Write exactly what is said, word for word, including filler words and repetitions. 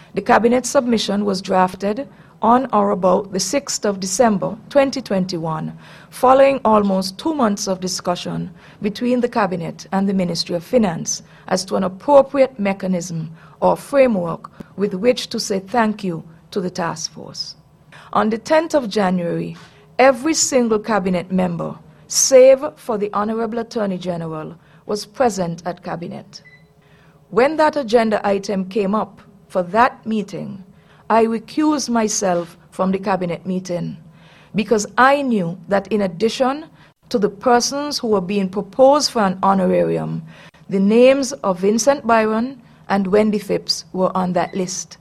The Cabinet submission was drafted on or about the sixth of December twenty twenty-one, following almost two months of discussion between the Cabinet and the Ministry of Finance as to an appropriate mechanism or framework with which to say thank you to the task force. On the tenth of January, every single Cabinet member, save for the Honorable Attorney General, was present at Cabinet. When that agenda item came up for that meeting, I recused myself from the Cabinet meeting because I knew that in addition to the persons who were being proposed for an honorarium, the names of Vincent Byron and Wendy Phipps were on that list.